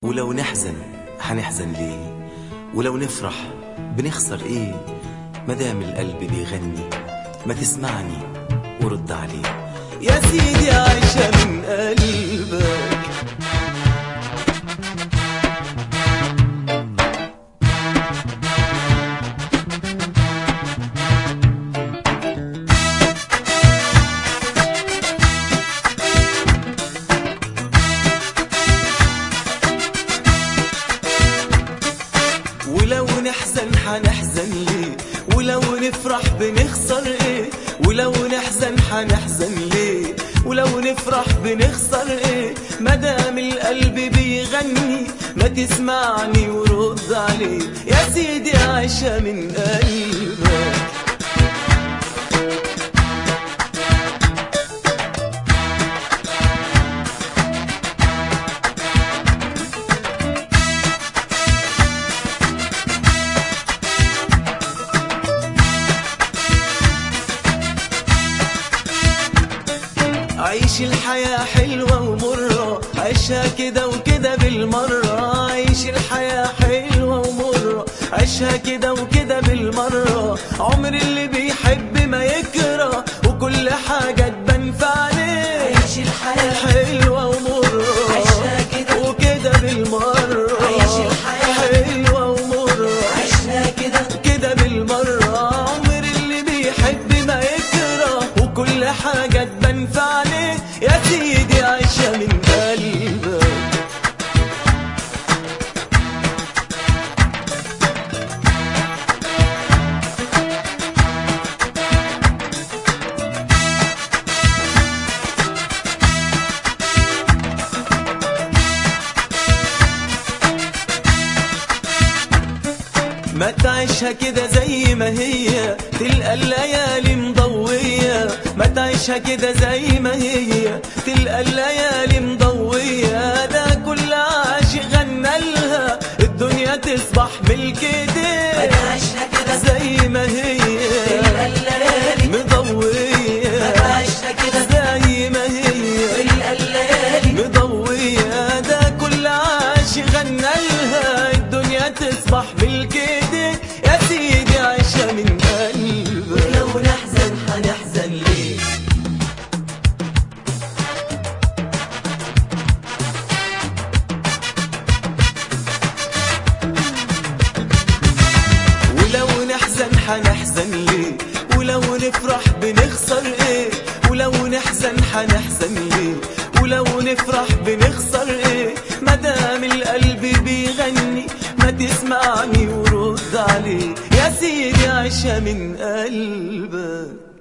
ولو نحزن حنحزن ليه؟ ولو نفرح بنخسر ايه؟ مدام القلب بيغني ما تسمعني ورد عليه. يا سيدي عايشة من قلبك. ولو نحزن حنحزن ليه؟ ولو نفرح بنخسر ايه؟ ولو نحزن حنحزن ليه؟ ولو نفرح بنخسر ايه؟ مدام القلب بيغني ما تسمعني ورد عليه. يا سيدي عايشة من قلبك. عيش الحياة حلوة ومرة، عيشها كده وكده بالمرة. عيش الحياة حلوة ومرة، عيشها كده وكده بالمرة. عمر اللي بيحب ما يكره وكل حاجة تبان في عينيه. عيش الحياة حلوة ومرة، عيشها كده وكده بالمرة. عيش الحياة حلوة ومرة، عيشها كده بالمرة. عمر اللي بيحب ما يكره وكل حاجة تبان في عينيه. يا سيدي عايشة من قلبك. ما تعيشها كده زي ما هي تلقى الليالي مضوية. ما تعيشها كده زي ما هي تلقى الليالي مضوية. ده كل عاشق غنى لها الدنيا تصبح ملك ايديه. ما تعيشها كده زي ما هي تلقى الليالي مضوية. ما تعيشها كده زي ما هي تلقى الليالي مضوية. ده كل عاشق غنى لها الدنيا تصبح ملك ايديه. يا سيدي عايشة من قلبك. ولو نحزن حنحزن ليه؟ ولو نحزن حنحزن ليه؟ ولو نفرح بنخسر ايه؟ ولو نحزن حنحزن ليه؟ ولو نفرح بنخسر ايه؟ مدام القلب بيغني ما تسمعني ورد عليه. يا سيدي عايشة من قلبك.